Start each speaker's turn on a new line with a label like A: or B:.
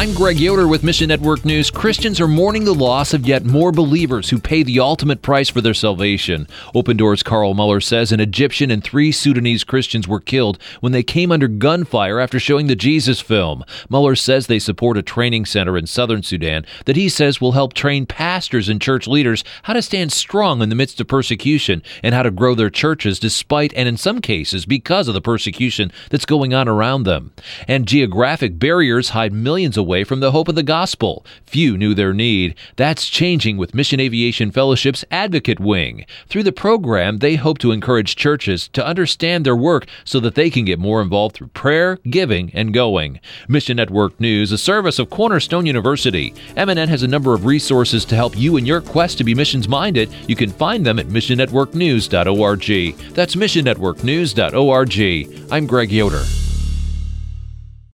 A: I'm Greg Yoder with Mission Network News. Christians are mourning the loss of yet more believers who pay the ultimate price for their salvation. Open Doors' Carl Muller says an Egyptian and 3 Sudanese Christians were killed when they came under gunfire after showing the Jesus film. Muller says they support a training center in southern Sudan that he says will help train pastors and church leaders how to stand strong in the midst of persecution and how to grow their churches despite and in some cases because of the persecution that's going on around them. And geographic barriers hide millions away from the hope of the gospel. Few knew their need. That's changing with Mission Aviation Fellowship's Advocate Wing. Through the program, they hope to encourage churches to understand their work so that they can get more involved through prayer, giving, and going. Mission Network News, a service of Cornerstone University. MNN has a number of resources to help you in your quest to be missions-minded. You can find them at missionnetworknews.org. That's missionnetworknews.org. I'm Greg Yoder.